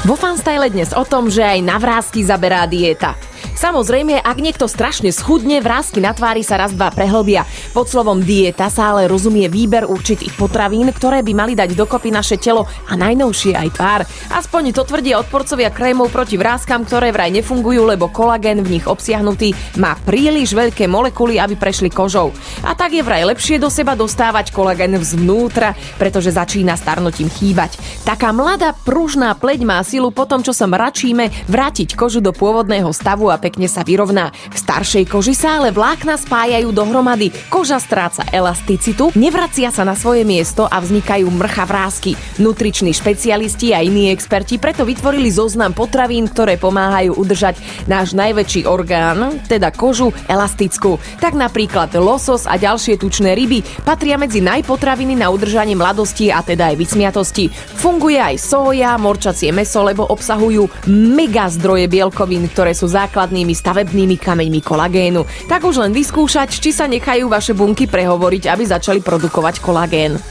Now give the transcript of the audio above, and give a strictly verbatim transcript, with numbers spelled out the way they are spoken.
Vo Fanstyle dnes o tom, že aj na vrásky zaberá dieta. Samozrejme, ak niekto strašne schudne, vrásky na tvári sa raz dva prehlbia. Pod slovom dieta sa ale rozumie výber určitých potravín, ktoré by mali dať dokopy naše telo a najnovšie aj tvár. Aspoň to tvrdia odporcovia krémov proti vráskam, ktoré vraj nefungujú, lebo kolagén v nich obsiahnutý má príliš veľké molekuly, aby prešli kožou. A tak je vraj lepšie do seba dostávať kolagén zvnútra, pretože začína starnutím chýbať. Taká mladá pružná pleť má silu po tom, čo sa mračíme, vrátiť kožu do pôvodného stavu a pekne sa vyrovná. V staršej koži sa ale vlákna spájajú dohromady. Koža stráca elasticitu, nevracia sa na svoje miesto a vznikajú mrcha vrásky. Nutriční špecialisti a iní experti preto vytvorili zoznam potravín, ktoré pomáhajú udržať náš najväčší orgán, teda kožu, elastickú. Tak napríklad losos a ďalšie tučné ryby patria medzi najpotraviny na udržanie mladosti a teda aj vysmiatosti. Funguje aj soja, morčacie mäso, lebo obsahujú mega zdroje bielkovín, ktoré sú základnými stavebnými kameňmi kolagénu. Tak už len vyskúšať, či sa nechajú vaše bunky prehovoriť, aby začali produkovať kolagén.